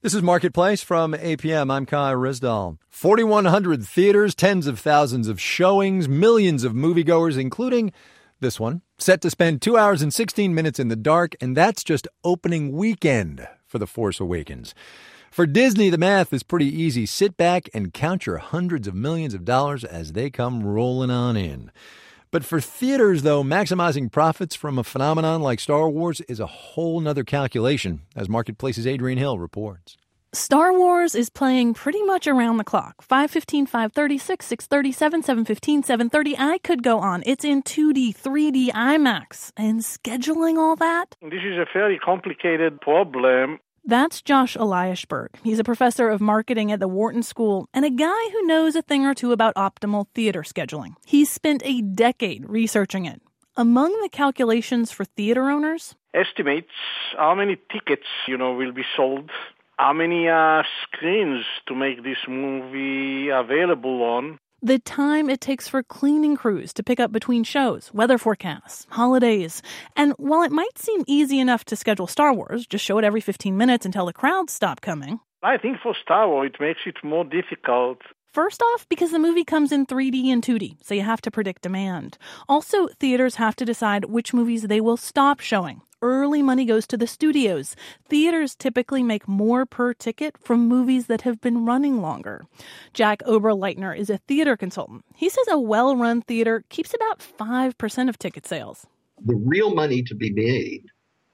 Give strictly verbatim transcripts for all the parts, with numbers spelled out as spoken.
This is Marketplace from A P M. I'm Kai Rizdal. forty-one hundred theaters, tens of thousands of showings, millions of moviegoers, including this one, set to spend two hours and sixteen minutes in the dark, and that's just opening weekend for The Force Awakens. For Disney, the math is pretty easy. Sit back and count your hundreds of millions of dollars as they come rolling on in. But for theaters, though, maximizing profits from a phenomenon like Star Wars is a whole nother calculation, as Marketplace's Adrienne Hill reports. Star Wars is playing pretty much around the clock. five fifteen, five thirty-six, six thirty-seven, seven fifteen, seven thirty. I could go on. It's in two D, three D, IMAX. And scheduling all that? This is a very complicated problem. That's Josh Eliashberg. He's a professor of marketing at the Wharton School and a guy who knows a thing or two about optimal theater scheduling. He's spent a decade researching it. Among the calculations for theater owners, estimates how many tickets, you know, will be sold, how many uh, screens to make this movie available on, the time it takes for cleaning crews to pick up between shows, weather forecasts, holidays. And while it might seem easy enough to schedule Star Wars, just show it every fifteen minutes until the crowds stop coming. I think for Star Wars it makes it more difficult. First off, because the movie comes in three D and two D, so you have to predict demand. Also, theaters have to decide which movies they will stop showing. Early money goes to the studios. Theaters typically make more per ticket from movies that have been running longer. Jack Oberleitner is a theater consultant. He says a well-run theater keeps about five percent of ticket sales. The real money to be made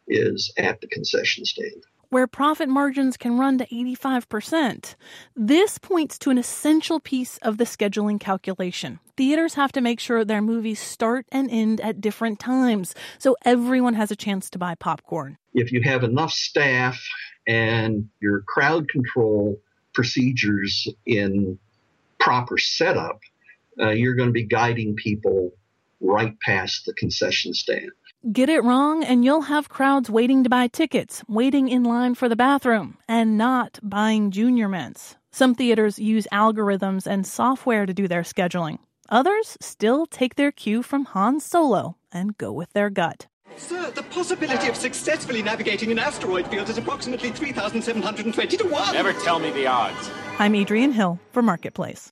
is at the concession stand, where profit margins can run to eighty-five percent. This points to an essential piece of the scheduling calculation. Theaters have to make sure their movies start and end at different times, so everyone has a chance to buy popcorn. If you have enough staff and your crowd control procedures in proper setup, uh, you're going to be guiding people right past the concession stand. Get it wrong, and you'll have crowds waiting to buy tickets, waiting in line for the bathroom, and not buying junior mints. Some theaters use algorithms and software to do their scheduling. Others still take their cue from Han Solo and go with their gut. Sir, the possibility of successfully navigating an asteroid field is approximately three thousand seven hundred twenty to one. Never tell me the odds. I'm Adrienne Hill for Marketplace.